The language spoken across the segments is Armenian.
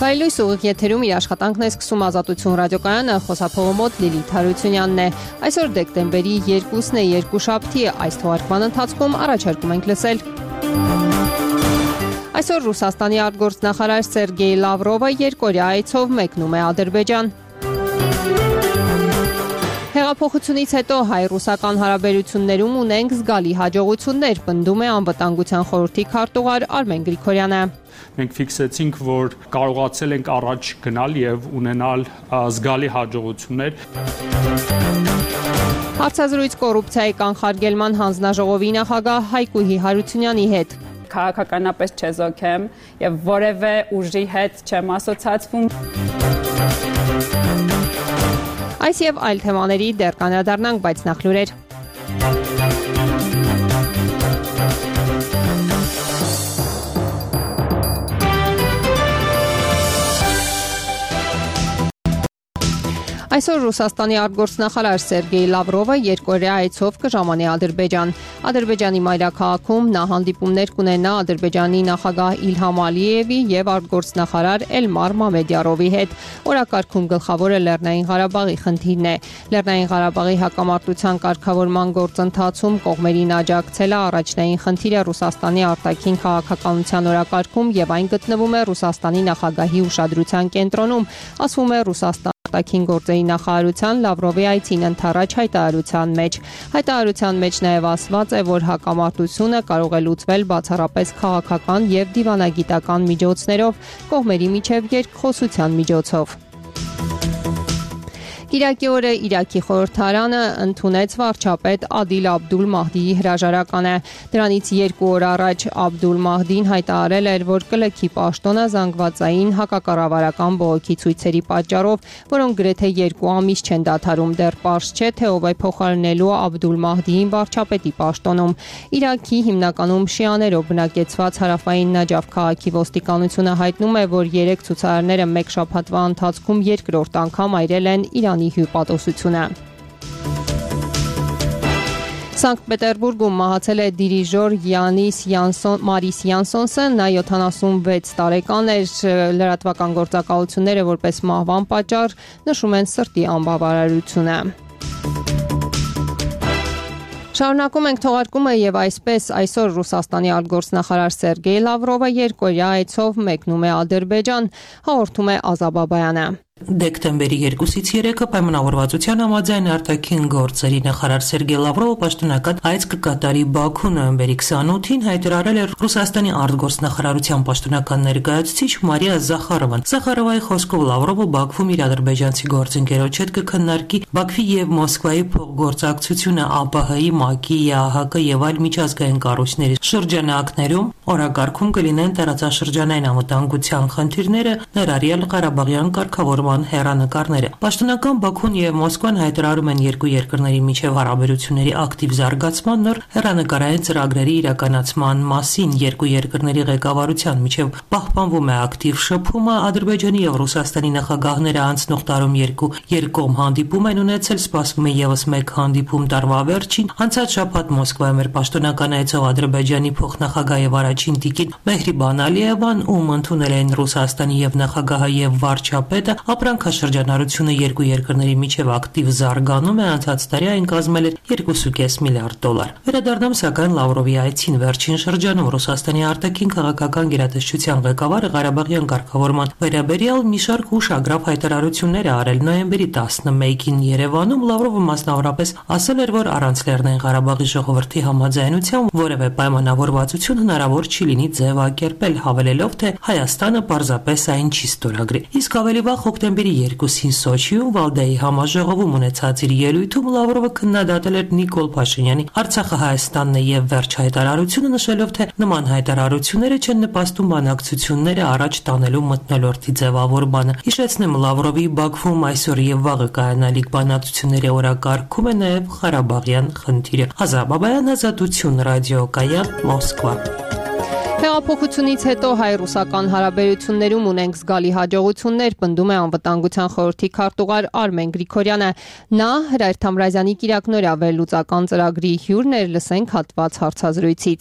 Բարելույս ուղիղ եթերում իր աշխատանքն է սկսում Ազատություն ռադիոկայանը, խոսափողի մոտ Լիլիթ Հարությունյանն է։ Այսօր դեկտեմբերի 2-ն է, երկուշաբթի է, այս թողարկման ընթացքում առաջարկում ենք լսել։ Այսօր Ռուսաստանի արտգործնախարար Սերգեյ Լավրովը երկօրյա այցով մեկնում է Ադրբեջան։ Հեղափոխությունից հետո հայ-ռուսական հարաբերություններում ունենք զգալի հաջողություններ, պնդում է Անվտանգության խորհրդի քարտուղար Արմեն Գրիգորյանը։ Մենք ֆիքսեցինք, որ կարողացել ենք առաջ գնալ եւ ունենալ զգալի հաջողություններ։ Հարցազրույց կոռուպցիայի կանխարգելման հանձնաժողովի նախագահ Հայկուհի Հարությունյանի հետ։ Քաղաքականապես չեզոք եմ եւ որևէ ուժի հետ չեմ ասոցացվում։ Այս եւ այլ թեմաների դեռ կանրադառնանք, բայց նախ լուրեր։ Այսօր Ռուսաստանի արտգործնախարար Սերգեյ Լավրովը երկօրյա այցով կժամանի Ադրբեջան։ Ադրբեջանի մայրաքաղաքում նա հանդիպումներ կունենա Ադրբեջանի նախագահ Իլհամ Ալիևի եւ արտգործնախարար Էլմար Մամեդյարովի հետ։ Օրակարգում գլխավորը Լեռնային Ղարաբաղի խնդիրն է։ Լեռնային Ղարաբաղի հակամարտության կարգավորման գործընթացում կողմերին աջակցելը առաջնային խնդիրը Ռուսաստանի արտաքին քաղաքականության օրակարգում եւ այն գտնվում է Ռուսաստանի նախագահի ուշադրության կենտրոնում, ասվում է Ռուսաստան արտաքին գործերի նախարարության Լավրովի այցին ընդառաջ հայտարարության մեջ։ Հայտարարության մեջ նաև ասված է, որ հակամարտությունը կարող է լուծվել բացառապես քաղաքական եւ դիվանագիտական միջոցներով, կողմերի միջև երկխոսության միջոցով։ Կիրակի օրը Իրաքի խորհրդարանը ընդունեց վարչապետ Ադիլ Աբդուլ Մահդիի հրաժարականը։ Դրանից 2 օր առաջ Աբդուլ Մահդին հայտարարել էր, որ կլքի պաշտոնը զանգվածային հակակառավարական բողոքի ցույցերի պատճառով, որոնք գրեթե 2 ամիս չեն դադարում, դեռ պարզ չէ, թե ով է փոխարինելու Աբդուլ Մահդիին վարչապետի պաշտոնում։ Իրաքի հիմնականում շիաներով բնակեցված հարավային Նաջաֆ քաղաքի ոստիկանությունը հայտնում է, որ 3 ցուցարարները մեկ շաբաթվա ընթացքում երկրորդ անգամ այրել են Իրանի հյուպատոսությունը։ Սանկտ Պետերբուրգում մահացել է դիրիժոր Մարիս Յանսոնսը, նա 76 տարեկան էր, լրատվական գործակալությունները որպես մահվան պատճառ նշում են սրտի անբավարարությունը։ Շարունակում ենք թողարկումը եւ այսպես այսօր Ռուսաստանի արտգործնախարար Սերգեյ Լավրովը երկօրյա այցով մեկնում է Ադրբեջան, հաղորդում է Ազա Բաբայանը։ Դեկտեմբերի 2-ից 3-ը պայմանավորվածության համաձայն արտաքին գործերի նախարար Սերգեյ Լավրովը պաշտոնական այց կկատարի Բաքու նոյեմբերի 28-ին հայտարարել էր Ռուսաստանի արտգործնախարարության պաշտոնական ներկայացուցիչ Մարիա Զախարովան։ Զախարովայի խոսքով Լավրովը Բաքվում իր ադրբեջանցի գործընկերոջ հետ կքննարկի Բաքվի եւ Մոսկվայի փոխգործակցությունը ԱՊՀ-ի, ՄԱԿ-ի, ԵԱՀԿ եւ այլ միջազգային կառույցների շրջանակներում, օրակարգում կլինեն տարածաշրջանային անվտանգության խնդիրները, ներառյալ Ղարաբաղյան կարգավորման հեռանկարները։ Պաշտոնական Բաքուն եւ Մոսկվան հայտարարում են երկու երկրների միջև հարաբերությունների ակտիվ զարգացման նոր հեռանկարային ծրագրերի իրականացման մասին։ Երկու երկրների ղեկավարության միջև պահպանվում է ակտիվ շփումը։ Ադրբեջանի եւ Ռուսաստանի նախագահները անցնող տարում երկկողմ հանդիպում են ունեցել, սպասվում է եւս մեկ հանդիպում տարվա վերջին։ Անցած շաբաթ Մոսկվայում էր պաշտոնական այցով Ադրբեջանի փոխնախագահ եւ առաջին տիկին Մեհրիբան Ալիևան, ում ընդունել են Ռուսաստանի եւ նախագահը եւ վարչապետը։ Ապրանքաշրջանառությունը երկու երկրների միջև ակտիվ զարգանում է, անցած տարի այն կազմել էր $2.5 միլիարդ։ Վերադառնամ սակայն Լավրովի այցին վերջին շրջանում Ռուսաստանի արտաքին քաղաքական գերատեսչության ղեկավարը Ղարաբաղյան կարգավորման վերաբերյալ մի շարք ուշագրավ հայտարարություններ է արել։ Նոյեմբերի 11-ին Երևանում Լավրովը մասնավորապես ասել էր, որ առանց Լեռնային Ղարաբաղի ժողովրդի համաձայնության որևէ պայմանավորվածություն հնարավոր չի լինի ձևակերպել, հավելելով, թե Հայաստանը պարզապես այն չի ստորագրի։ Իսկ ավելի վաղ հոկտեմբերի 2-ին Սոչիում Վալդայի համաժողովում ունեցած իր ելույթում Լավրովը քննադատել էր Նիկոլ Փաշինյանի Արցախը Հայաստանն է եւ վերջ հայտարարությունը, նշելով, թե նման հայտարարությունները չեն նպաստում բանակցությունները առաջ տանելու մթնոլորտի ձևավորմանը։ Հիշեցնեմ, Լավրովի Բաքվում այսօր եւ վաղը կայանալիք բանակցությունների օրակարգում է նաեւ Ղարաբաղյան խնդիրը։ Ազա Բաբայան, Ազատություն ռադիոկայան, Մոսկվա։ Հեղափոխությունից հետո հայ-ռուսական հարաբերություններում ունենք զգալի հաջողություններ, պնդում է Անվտանգության խորհրդի քարտուղար Արմեն Գրիգորյանը։ Նա Հրայր Թամրազյանի կիրակնօրյա վերլուծական ծրագրի հյուրն էր, լսենք հատված հարցազրույցից։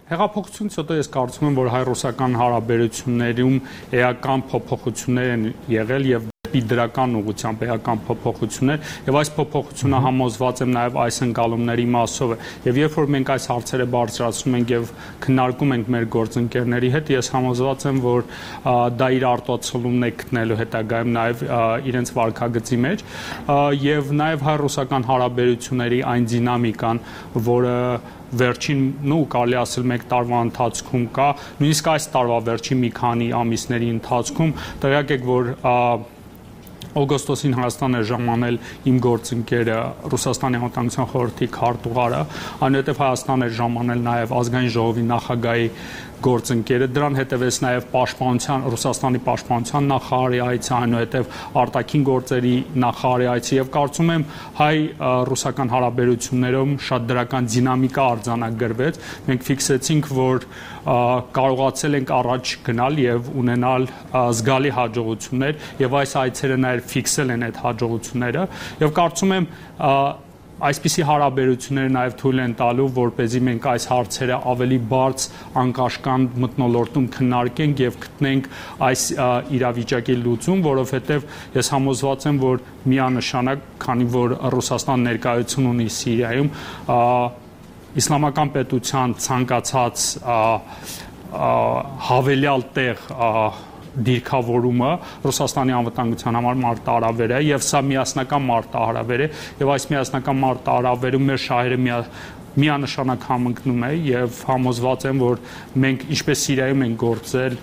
Հեղափոխությունից հետո ես կարծում եմ, որ հայ-ռուսական հարաբերություններում էական փոփոխություններ են եղել եւ դրական ուղղությամբ էական փոփոխություններ եւ այս փոփոխությունը համոզված եմ նաեւ այս ընկալումների մասով է եւ երբ որ մենք այս հարցերը բարձրացնում ենք եւ քննարկում ենք մեր գործընկերների հետ ես համոզված եմ որ դա իր արտացոլումն է գտնելու հետագայում նաեւ իրենց վարքագծի մեջ եւ նաեւ հայ-ռուսական հարաբերությունների այն դինամիկան որը վերջին կարելի ասել 1 տարվա ընթացքում կա նույնիսկ այս տարվա վերջին մի քանի ամիսների ընթացքում տեղյակ եք որ օգոստոսին Հայաստան է ժամանել իմ գործընկերը Ռուսաստանի անվտանգության խորհրդի քարտուղարը, այնուհետև Հայաստան է ժամանել նաև ազգային ժողովի նախագահի գործընկերը, դրան հետևեց նաև Ռուսաստանի պաշտպանության նախարարի այցը, այնուհետև արտաքին գործերի նախարարի այցը եւ կարծում եմ հայ-ռուսական հարաբերություններում շատ դրական դինամիկա արձանագրվեց։ Մենք ֆիքսեցինք, որ կարողացել ենք առաջ գնալ եւ ունենալ զգալի հաջողություններ եւ այս այցերը նաեւ ֆիքսել են այդ հաջողությունները եւ կարծում եմ այսպիսի հարաբերությունները նաև թույլ են տալու, որպեսզի մենք այս հարցերը ավելի բարձ անկաշկանդ մթնոլորտում քննարկենք եւ գտնենք այս իրավիճակի լուծում, որովհետեւ ես համոզված եմ, որ միանշանակ, քանի որ Ռուսաստան ներկայություն ունի Սիրիայում, իսլամական պետության ցանկացած հավելյալ տեղ դիրքավորումը Ռուսաստանի անվտանգության համար մարտահրավեր է եւ սա միասնական մարտահրավեր է եւ այս միասնական մարտահրավերում մեր շահերը միանշանակ համընկնում է եւ համոզված եմ որ մենք ինչպես Սիրիայում ենք գործել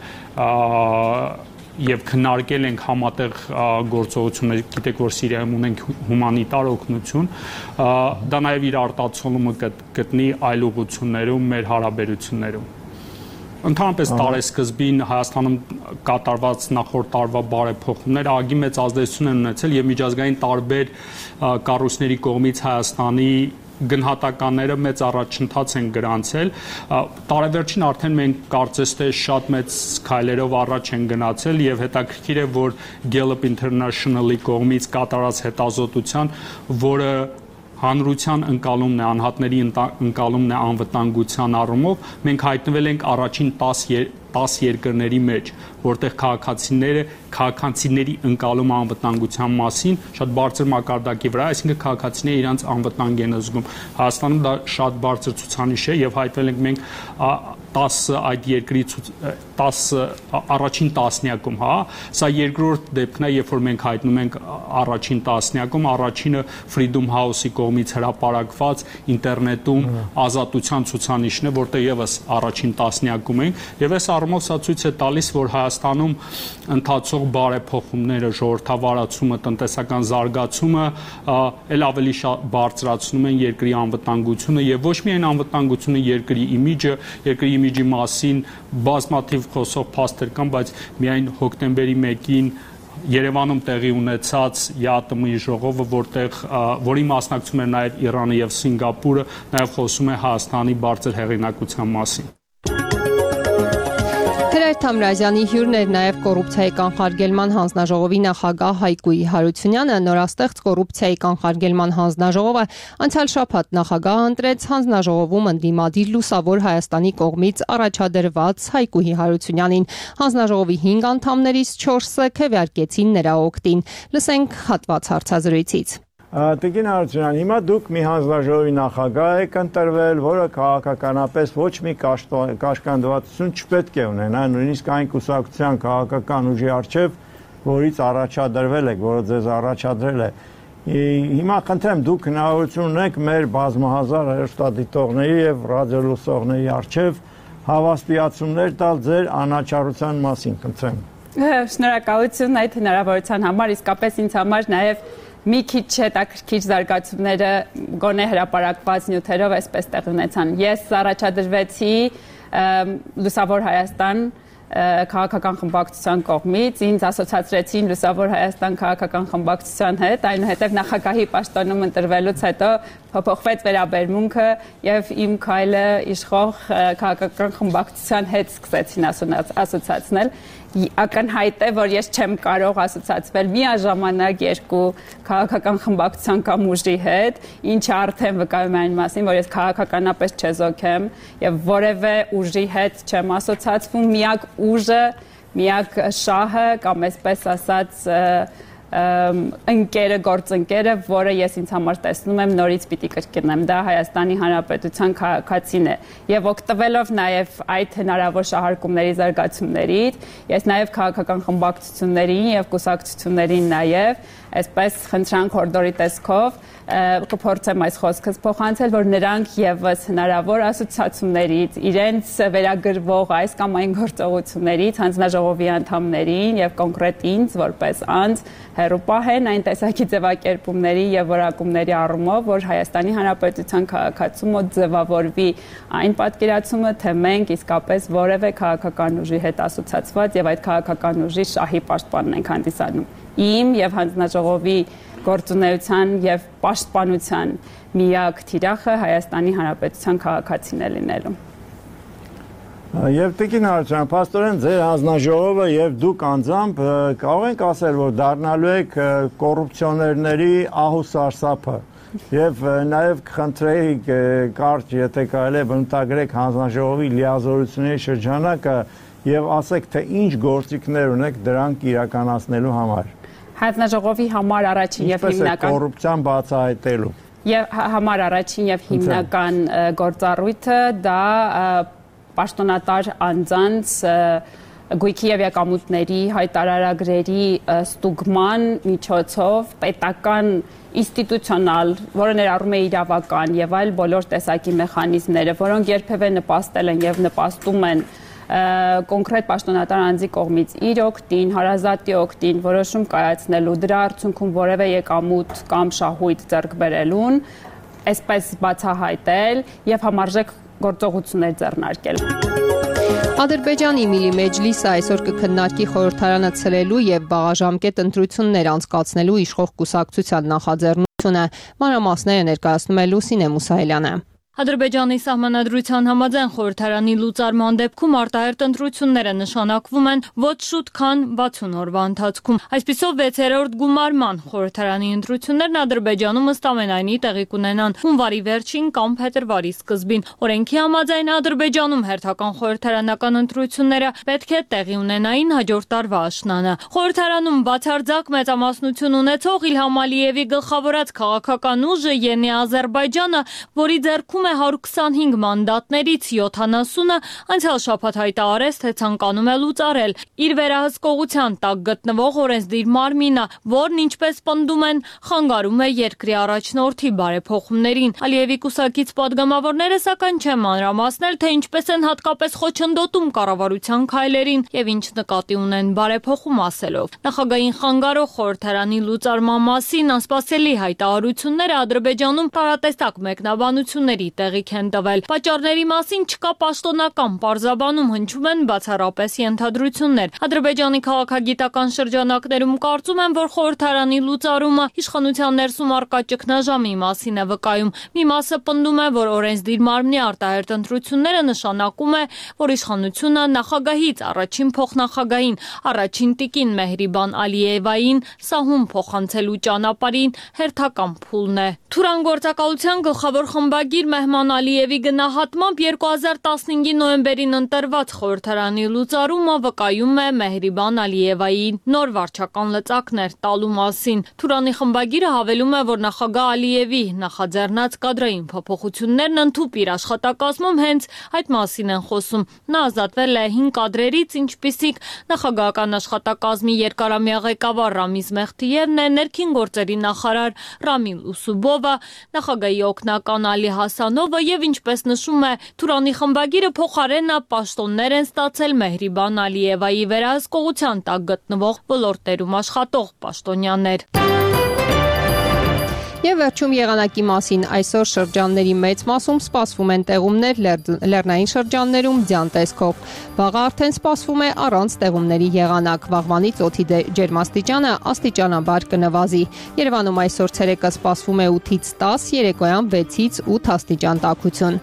եւ քննարկել ենք համատեղ գործողություններ, գիտեք որ Սիրիայում ունենք հումանիտար օգնություն, դա նաեւ իր արտացոլումը գտնի այլ ուղղություններում մեր հարաբերություններում։ Ընդհանրապես տարեսկզբին Հայաստանում կատարված նախորդ տարվա բարեփոխումները ագի մեծ ազդեցություն են ունեցել եւ միջազգային տարբեր կառույցների կողմից Հայաստանի գնահատականները մեծ առաջընթաց են գրանցել տարեվերջին արդեն մենք կարծես թե շատ մեծ քայլերով առաջ են գնացել եւ հետաքրքիր է որ Gallup International-ի կողմից կատարած հետազոտության որը հանրության ընկալումն է, անհատների ընկալումն է անվտանգության առումով, մենք հայտնվել ենք առաջին 10 երկրների մեջ, որտեղ քաղաքացիների ընկալումը անվտանգության մասին շատ բարձր մակարդակի վրա, այսինքն քաղաքացիները իրենց անվտանգ են զգում։ Հայաստանում դա շատ բարձր ցուցանիշ է եւ հայտնվել ենք մենք 10 այդ երկրի 10 առաջին տասնյակում, հա, սա երկրորդ դեպքն է, երբ որ մենք հայտնում ենք առաջին տասնյակում, առաջինը Freedom House-ի կողմից հրապարակված ինտերնետում ազատության ցուցանիշն է, որտեղ եւս առաջին տասնյակում ենք, եւ այս առումով սա ցույց է տալիս, որ Հայաստանում ընթացող բարեփոխումները, ժողովրդավարացումը, տնտեսական զարգացումը ել ավելի բարձրացնում են երկրի անվտանգությունը եւ ոչ միայն անվտանգությունը, երկրի իմիջի մասին բազմաթիվ խոսող փաստեր կան, բայց միայն հոկտեմբերի 1-ին Երևանում տեղի ունեցած ԵԱՏՄ-ի ժողովը, որի մասնակցում էր նաև Իրանը եւ Սինգապուրը, նաև խոսում է Հայաստանի բարձր հեղինակության մասին։ Հրայր Թամրազյանի հյուրն էր նաև կոռուպցիայի կանխարգելման հանձնաժողովի նախագահ Հայկուի Հարությունյանը, նորաստեղծ կոռուպցիայի կանխարգելման հանձնաժողովը անցյալ շաբաթ նախագահ ընտրեց հանձնաժողովում ընդդիմադիր Լուսավոր Հայաստանի կողմից առաջադրված Հայկուի Հարությունյանին։ Հանձնաժողովի 5 անդամներից 4-ը քվեարկեցին նրա օգտին։ Լսենք հատված հարցազրույցից։ Տիկին Հարությունյան, հիմա դուք մի հանձնաժողովի նախագահ եք ընտրվել, որը քաղաքականապես ոչ մի կաշկանդվածություն չպետք է ունենա, նույնիսկ այն կուսակցության քաղաքական ուժի առջև, որից առաջադրվել եք, որը ձեզ առաջադրել է։ Հիմա խնդրեմ, դուք հնարավորություն ունեք մեր բազմահազար հեռուստադիտողների եւ ռադիոլսողների առջև հավաստիացումներ տալ ձեր անաչառության մասին, խնդրեմ։ Շնորհակալություն այդ հնարավորության համար, իսկապես ինձ համար նաեւ մի քիչ հետաքրքիր զարգացումները գոնե հրապարակված նյութերով այսպես տեղ ունեցան։ Ես առաջադրվեցի Լուսավոր Հայաստան քաղաքական խմբակցության կողմից, ինձ ասոցացրեցին Լուսավոր Հայաստան քաղաքական խմբակցության հետ, այնուհետև նախագահի պաշտոնում ընտրվելուց հետո փոփոխվեց վերաբերմունքը եւ իմ քայլը իշխող քաղաքական խմբակցության հետ սկսեցին ասոցացնել ակնհայտ է, որ ես չեմ կարող ասոցացվել միաժամանակ երկու քաղաքական խմբակցության կամ ուժի հետ, ինչը արդեն վկայում է այն մասին, որ ես քաղաքականապես չեզոք եմ եւ որևէ ուժի հետ չեմ ասոցացվում, միակ ուժը, միակ շահը կամ այսպես ասած ընկերը, գործընկերը, որը ես ինձ համար տեսնում եմ նորից պիտի կրկնեմ, դա Հայաստանի Հանրապետության քաղաքացին է եւ օգտվելով նաեւ այդ հնարավոր շահարկումների զարգացումներից, ես նաեւ քաղաքական խմբակցություններին եւ կուսակցություններին նաեւ այսպես խնդրանք հորդորի տեսքով կփորձեմ այս խոսքս փոխանցել, որ նրանք եւս հնարավոր ասոցիացիաներից իրենց վերագրվող այս կամ այն գործողություններից հանձնաժողովի անդամներին եւ կոնկրետ ինձ որպես անձ հերո պահեն այն տեսակի ձևակերպումների եւ որակումների առումով, որ Հայաստանի Հանրապետության քաղաքացու մոտ ձևավորվի այն պատկերացումը, թե մենք իսկապես որևէ քաղաքական ուժի հետ ասոցացված եւ այդ քաղաքական ուժի շահի պաշտպանն ենք հանդիսանում։ Իմ եւ հանձնաժողովի գործունեության եւ պաշտպանության միակ թիրախը Հայաստանի Հանրապետության քաղաքացին է լինելու։ Եվ Տիկին Հարությունյան, փաստորեն ձեր հանձնաժողովը եւ դուք անձամբ կարող ենք ասել, որ դառնալու եք կոռուպցիոներների ահու սարսափը եւ նաեւ կխնդրեի կարճ, եթե կարելի է բնութագրեք հանձնաժողովի լիազորությունների շրջանակը եւ ասեք, թե ինչ գործիքներ ունեք դրանք իրականացնելու համար։ Հանձնաժողովի համար առաջին եւ հիմնական կոռուպցիան բացահայտելու։ Եվ համար առաջին եւ հիմնական գործառույթը դա պաշտոնատար անձանց գույքի եւ եկամուտների հայտարարագրերի ստուգման միջոցով պետական ինստիտուցիոնալ, որը ներառում է իրավական եւ այլ բոլոր տեսակի մեխանիզմները, որոնք երբևէ նպաստել են եւ նպաստում են կոնկրետ պաշտոնատար անձի կողմից իր օգտին, հարազատի օգտին որոշում կայացնելու, դրա արդյունքում որևէ եկամուտ կամ շահույթ ձեռք բերելուն, այսպես բացահայտել եւ համարժեք գործողություններ ձեռնարկել։ Ադրբեջանի Միլի Մեջլիսը այսօր կքննարկի խորհրդարանը ցրելու եւ վաղաժամկետ ընտրություններ անցկացնելու իշխող կուսակցության նախաձեռնությունը։ Մանրամասները ներկայացնում է Լուսինե Մուսայելյանը։ Ադրբեջանի սահմանադրության համաձայն խորհրդարանի լուծարման դեպքում արտահերթ ընտրությունները նշանակվում են ոչ շուտ, քան 60 օրվա ընթացքում։ Այսպիսով 6-րդ գումարման խորհրդարանի ընտրություններն Ադրբեջանում ըստ ամենայնի տեղի կունենան հունվարի վերջին կամ փետրվարի սկզբին։ Օրենքի համաձայն Ադրբեջանում հերթական խորհրդարանական ընտրությունները պետք է տեղի ունենային հաջորդ տարվա աշնանը։ Խորհրդարանում բացարձակ մեծամասնություն ունեցող Իլհամ Ալիևի գլխավորած քաղաքական ուժը Ենի Ադրբեջանը, որի ձեռքում 125 մանդատներից 70-ը անցյալ շաբաթ հայտարարեց, թե ցանկանում է լուծարել իր վերահսկողության տակ գտնվող օրենսդիր մարմինը, որն ինչպես պնդում են, խանգարում է երկրի առաջնորդի բարեփոխումներին։ Ալիևի կուսակից падգամավորները սակայն չեն մանրամասնել, թե ինչպես են հատկապես խոչընդոտում կառավարության քայլերին եւ ինչ նկատի ունեն բարեփոխում ասելով։ Նախագահային խանգարող խորհրդարանի լուծարման մասին անսպասելի հայտարարությունները Ադրբեջանում տարատեսակ մեկնաբանությունների տեղիք են տվել։ Պատճառների մասին չկա պաշտոնական պարզաբանում, հնչում են բացառապես ենթադրություններ։ Ադրբեջանի քաղաքագիտական շրջանակներում կարծում են, որ խորհրդարանի լուծարումը իշխանության ներսում առկա ճգնաժամի մասին է վկայում։ Մի մասը պնդում է, որ օրենսդիր մարմնի արտահերթ ընտրությունները նշանակում է, որ իշխանությունը նախագահից առաջին փոխնախագահին, առաջին տիկին Մեհրիբան Ալիևային սահուն փոխանցելու ճանապարհին հերթական փուլն է։ Թուրան գործակալության գլխավոր խմբագիր Մեհման Ալիևի գնահատմամբ 2015-ի նոյեմբերին ընտրված խորհրդարանի լուծարումը վկայում է Մեհրիբան Ալիևայի նոր վարչական լծակներ տալու մասին։ Թուրանի խմբագիրը հավելում է, որ նախագահ Ալիևի նախաձեռնած կադրային փոփոխություններն ընդհուպ իր աշխատակազմում հենց այդ մասին են խոսում։ Նա ազատվել է 5 կադրերից, ինչպիսիք նախագահական աշխատակազմի երկարամյա ղեկավար Ռամիզ Մեխտիևն է, ներքին գործերի նախարար Ռամիլ Ուսուբովը, նախագահի օգնական Ալի Հասանովը եւ ինչպես նշում է Թուրանի խմբագիրը փոխարենը պաշտոններ են ստացել Մեհրիբան Ալիևայի վերահսկողության տակ գտնվող ոլորտերում աշխատող պաշտոնյաներ։ Եվ վերջում եղանակի մասին այսօր շրջանների մեծ մասում սպասվում են տեղումներ, լեռնային շրջաններում ձյան տեսքով։ Վաղը արդեն սպասվում է առանց տեղումների եղանակ։ Վաղվանից օդի ջերմաստիճանը աստիճանաբար կնվազի։ Երևանում այսօր ցերեկը սպասվում է 8-ից 10, երեկոյան 6-ից 8 աստիճան տաքություն։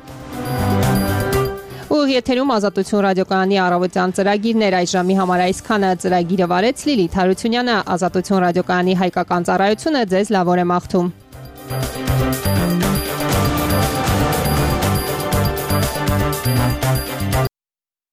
Ուղիղ եթերում Ազատություն ռադիոկայանի առավոտյան ծրագիրն էր այս ժամի համար այսքանը ծրագիրը վարեց Լիլիթ Հարությունյանը, Ազատություն ռադիոկայանի հայկական ծառայությունը ձեզ լավ օր է մաղթում։